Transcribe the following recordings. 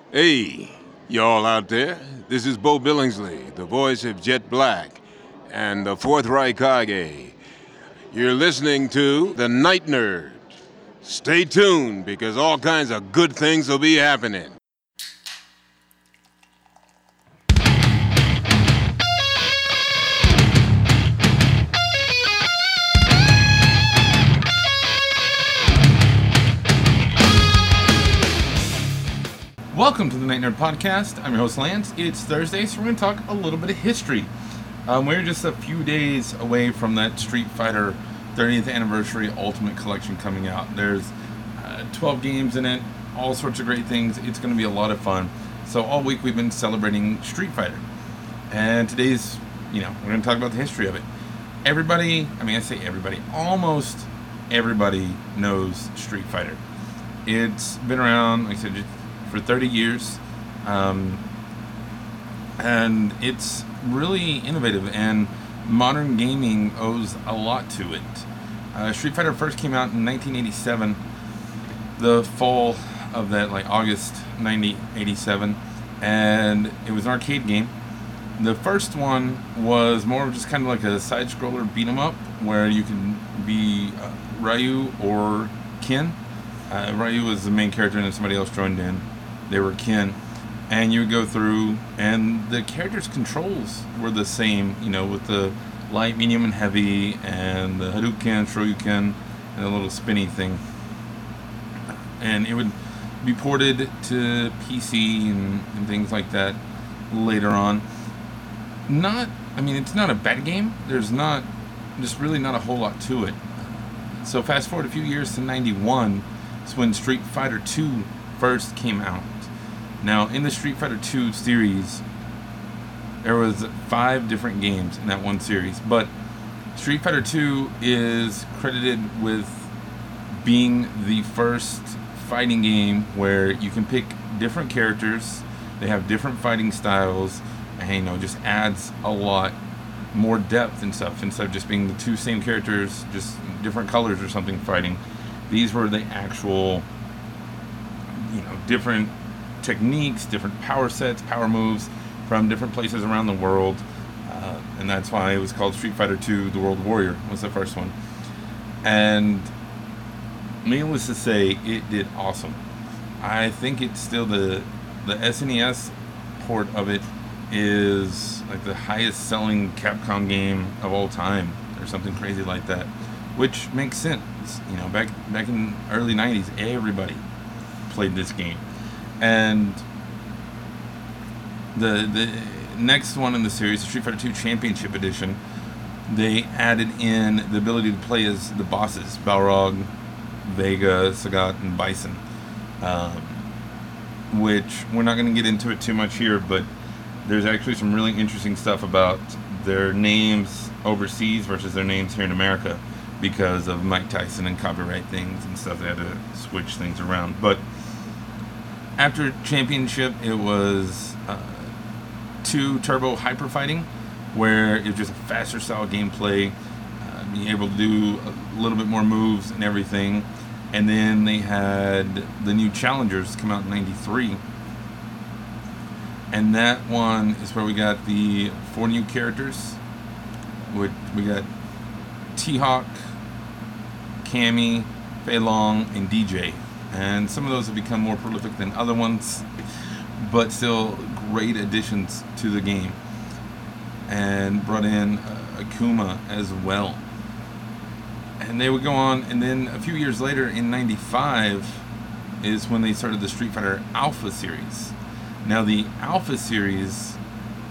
Hey, y'all out there. This is Bo Billingsley, the voice of Jet Black and the Fourth Reich Kage. You're listening to The Night Nerd. Stay tuned because all kinds of good things will be happening. Welcome to the Night Nerd Podcast. I'm your host, Lance. It's Thursday, so we're going to talk a little bit of history. We're just a few days away from that Street Fighter 30th Anniversary Ultimate Collection coming out. There's 12 games in it, all sorts of great things. It's going to be a lot of fun. So all week we've been celebrating Street Fighter. And today's, we're going to talk about the history of it. Almost everybody knows Street Fighter. It's been around, like I said, for 30 years, and it's really innovative, and modern gaming owes a lot to it. Street Fighter first came out in 1987, the fall of that, like August 1987, and it was an arcade game. The first one was more of just kind of like a side-scroller beat-em-up, where you can be Ryu or Ken. Ryu was the main character, and then somebody else joined in. They were Ken, and you would go through, and the characters' controls were the same, with the light, medium, and heavy, and the Hadouken, Shoryuken, and a little spinny thing. And it would be ported to PC and things like that later on. It's not a bad game. There's really not a whole lot to it. So fast forward a few years to 91, it's when Street Fighter 2 first came out. Now, in the Street Fighter 2 series, there was 5 different games in that one series, but Street Fighter 2 is credited with being the first fighting game where you can pick different characters, they have different fighting styles, and it just adds a lot more depth and stuff. Instead of just being the 2 same characters, just different colors or something fighting, these were the actual different techniques, different power sets, power moves from different places around the world, and that's why it was called Street Fighter 2 The World Warrior was the first one. And needless to say, it did awesome. I think it's still the SNES port of it is like the highest selling Capcom game of all time or something crazy like that, which makes sense. Back in early 90s, everybody played this game. And the next one in the series, the Street Fighter 2 Championship Edition, they added in the ability to play as the bosses, Balrog, Vega, Sagat, and Bison, which we're not going to get into it too much here, but there's actually some really interesting stuff about their names overseas versus their names here in America because of Mike Tyson and copyright things and stuff. They had to switch things around. But after Championship, it was 2 Turbo Hyper Fighting, where it was just a faster style gameplay, being able to do a little bit more moves and everything. And then they had the new Challengers come out in 93. And that one is where we got the 4 new characters. We got T-Hawk, Cammy, Fei Long, and DJ. And some of those have become more prolific than other ones, but still great additions to the game. And brought in Akuma as well. And they would go on, and then a few years later, in 95, is when they started the Street Fighter Alpha series. Now, the Alpha series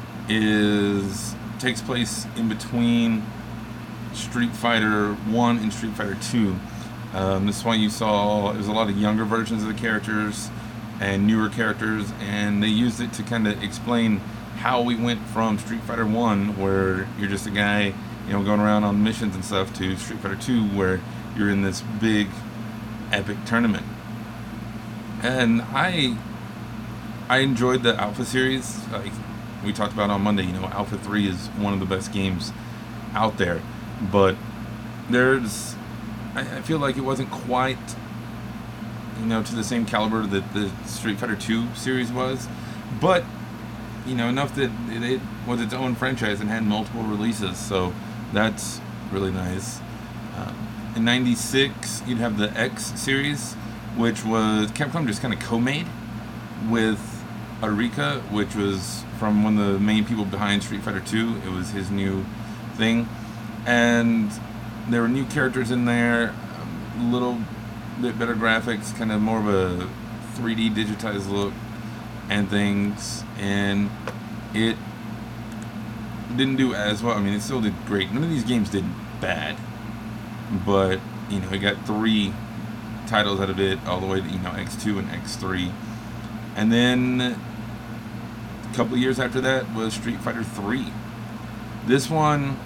takes place in between Street Fighter 1 and Street Fighter 2. This is why you saw there's a lot of younger versions of the characters and newer characters, and they used it to kind of explain how we went from Street Fighter 1, where you're just a guy, going around on missions and stuff, to Street Fighter 2, where you're in this big, epic tournament. And I enjoyed the Alpha series. Like we talked about on Monday, Alpha 3 is one of the best games out there, but I feel like it wasn't quite to the same caliber that the Street Fighter 2 series was, but enough that it was its own franchise and had multiple releases. So that's really nice. In '96, you'd have the X series, which was Capcom just kind of co-made with Arika, which was from one of the main people behind Street Fighter 2. It was his new thing, and there were new characters in there, a little bit better graphics, kind of more of a 3D digitized look and things, and it didn't do as well. I mean, it still did great. None of these games did bad, but it got 3 titles out of it, all the way to X2 and X3, and then a couple of years after that was Street Fighter 3. This one,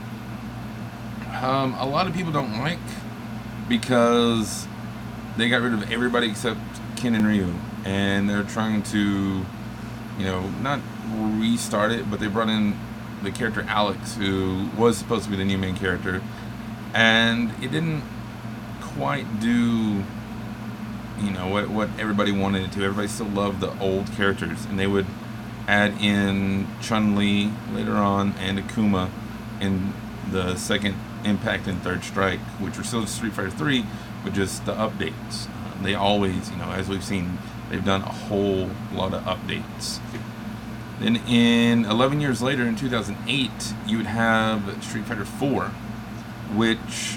a lot of people don't like because they got rid of everybody except Ken and Ryu, and they're trying to, not restart it, but they brought in the character Alex, who was supposed to be the new main character, and it didn't quite do, what everybody wanted it to. Everybody still loved the old characters, and they would add in Chun-Li later on and Akuma in the second Impact and Third Strike, which were still Street Fighter 3, but just the updates. They always, as we've seen, they've done a whole lot of updates. Then in 11 years later, in 2008, you would have Street Fighter 4, which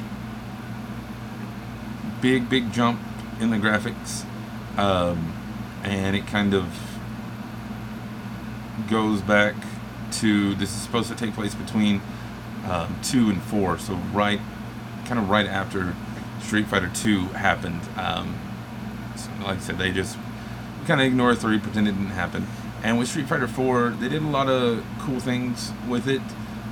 big jump in the graphics, and it kind of goes back to, this is supposed to take place between 2 and 4, so right after Street Fighter 2 happened. So like I said, they just kind of ignored 3, pretend it didn't happen. And with Street Fighter 4, they did a lot of cool things with it.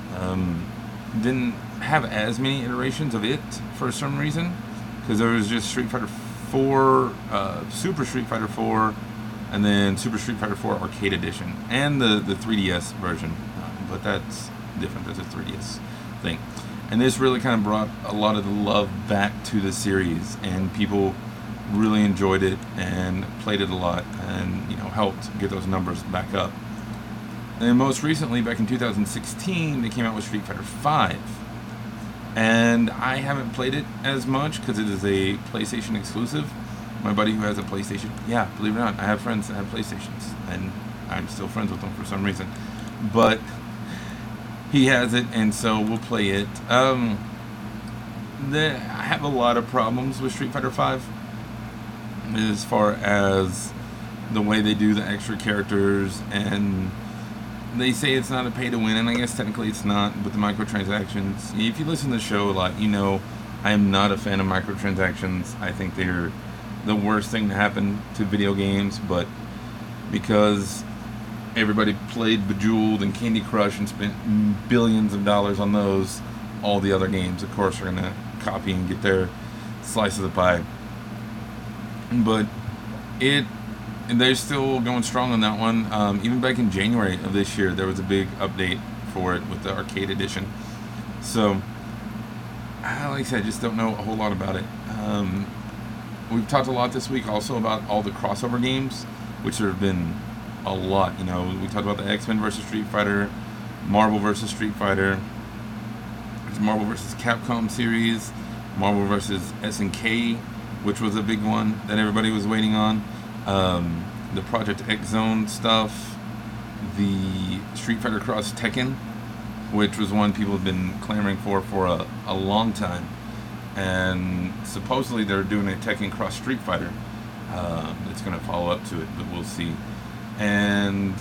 Didn't have as many iterations of it for some reason, because there was just Street Fighter 4, Super Street Fighter 4, and then Super Street Fighter 4 Arcade Edition, and the 3DS version. But that's different. That's a 3DS thing. And this really kind of brought a lot of the love back to the series, and people really enjoyed it and played it a lot, and helped get those numbers back up. And most recently, back in 2016, they came out with Street Fighter 5. And I haven't played it as much because it is a PlayStation exclusive. My buddy who has a PlayStation, yeah, believe it or not, I have friends that have PlayStations, and I'm still friends with them for some reason. But he has it, and so we'll play it. I have a lot of problems with Street Fighter 5 as far as the way they do the extra characters, and they say it's not a pay to win, and I guess technically it's not with the microtransactions. If you listen to the show a lot, I am not a fan of microtransactions. I think they're the worst thing to happen to video games, but because everybody played Bejeweled and Candy Crush and spent billions of dollars on those, all the other games, of course, are going to copy and get their slice of the pie. But they're still going strong on that one. Even back in January of this year, there was a big update for it with the Arcade Edition. So, like I said, I just don't know a whole lot about it. We've talked a lot this week also about all the crossover games, which there have been a lot. We talked about the X-Men versus Street Fighter, Marvel versus Street Fighter, there's Marvel versus Capcom series, Marvel versus SNK, which was a big one that everybody was waiting on. The Project X Zone stuff, the Street Fighter Cross Tekken, which was one people have been clamoring for a long time, and supposedly they're doing a Tekken Cross Street Fighter that's going to follow up to it, but we'll see. And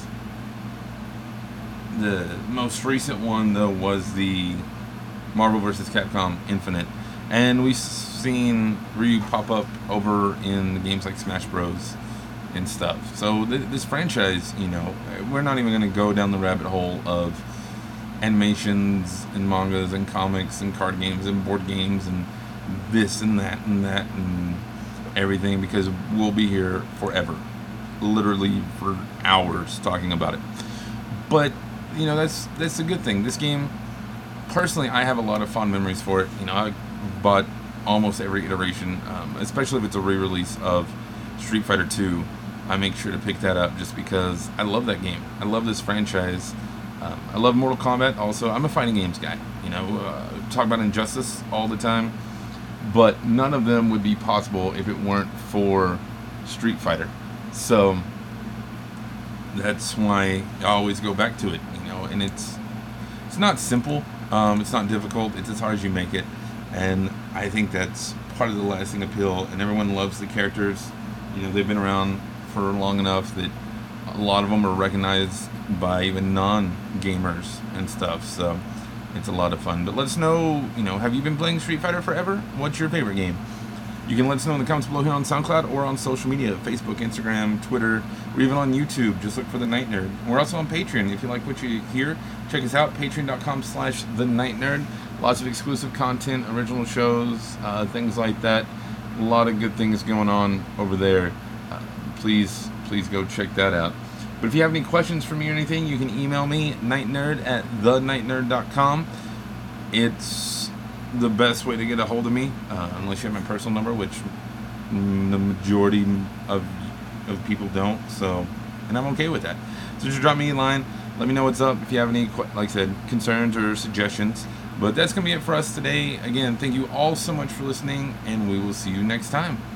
the most recent one, though, was the Marvel vs. Capcom Infinite, and we've seen Ryu pop up over in games like Smash Bros. And stuff. So this franchise, we're not even going to go down the rabbit hole of animations and mangas and comics and card games and board games and this and that and everything, because we'll be here forever, literally for hours talking about it. But that's a good thing. This game, personally, I have a lot of fond memories for it. I bought almost every iteration, especially if it's a re-release of Street Fighter 2, I make sure to pick that up just because I love that game. I love this franchise. I love Mortal Kombat. Also, I'm a fighting games guy. Talk about Injustice all the time, but none of them would be possible if it weren't for Street Fighter. So that's why I always go back to it. And it's not simple. It's not difficult. It's as hard as you make it, and I think that's part of the lasting appeal. And everyone loves the characters. They've been around for long enough that a lot of them are recognized by even non-gamers and stuff. So it's a lot of fun. But let us know, have you been playing Street Fighter forever? What's your favorite game? You can let us know in the comments below here on SoundCloud or on social media, Facebook, Instagram, Twitter, or even on YouTube. Just look for The Night Nerd. We're also on Patreon. If you like what you hear, check us out, patreon.com/The Night Nerd. Lots of exclusive content, original shows, things like that. A lot of good things going on over there. Please go check that out. But if you have any questions for me or anything, you can email me, nightnerd@thenightnerd.com. It's the best way to get a hold of me, unless you have my personal number, which the majority of people don't. So, and I'm okay with that. So just drop me a line. Let me know what's up if you have any, like I said, concerns or suggestions. But that's going to be it for us today. Again, thank you all so much for listening, and we will see you next time.